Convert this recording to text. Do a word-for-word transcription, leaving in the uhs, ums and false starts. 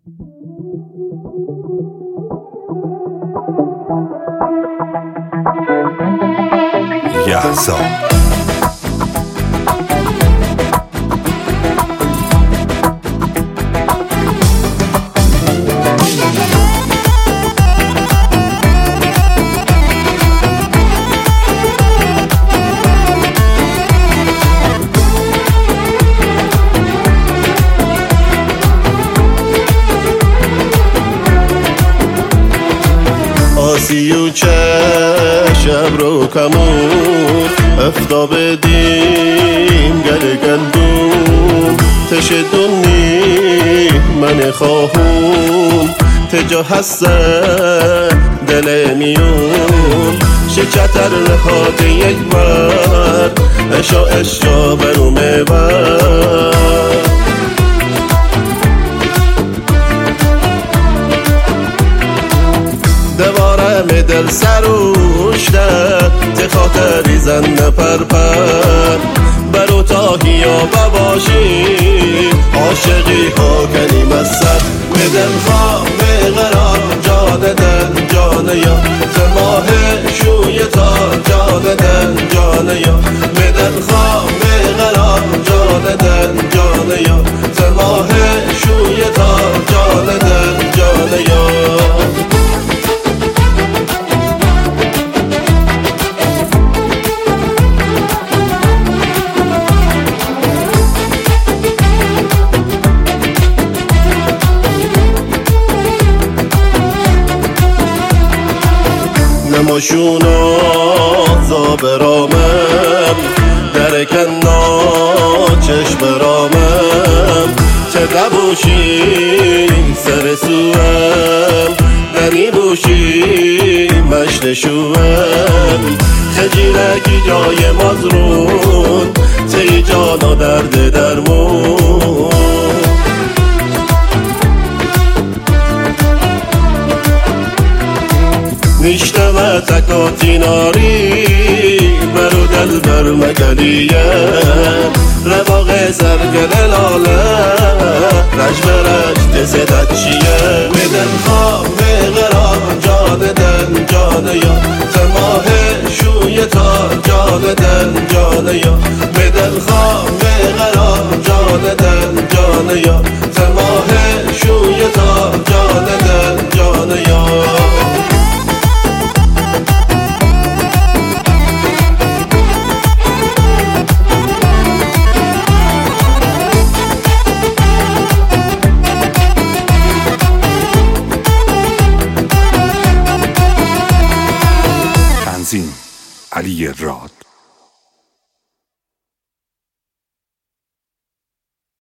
یحزا آسی و چشم رو کمون افتاب دیم گل گندون تش دونی من خواهون تجا هسته دل میون شکتر نهاد یک بر اشا اشا برومه بر دوارم دل سروشته ته خاطری زن پر پر برو تاهی یا بباشی عاشقی ها کنیم از سر بدل خواه قرار جان دل جان یا زماه شوی تا جان دل جان یا بدل خواه قرار جان دل جان یا زماه شوی تا جان دل جان یا نماشونا زابرامم درکنا چشم برامم چه دبوشی سر سوام دنی بوشی مشت شوام خجیرکی جای مزرون تی جانا درد درمون نشتم تکاتی ناری برو دل بر مگلیه رواق سرگل لاله رش برش تزدت چیه بدن خواه قرار جان دل جان یا زماه شوی تا جان دل جان یا بدن خواه قرار جان دل جان یا زماه شوی تا جان دل جان یا علی راد.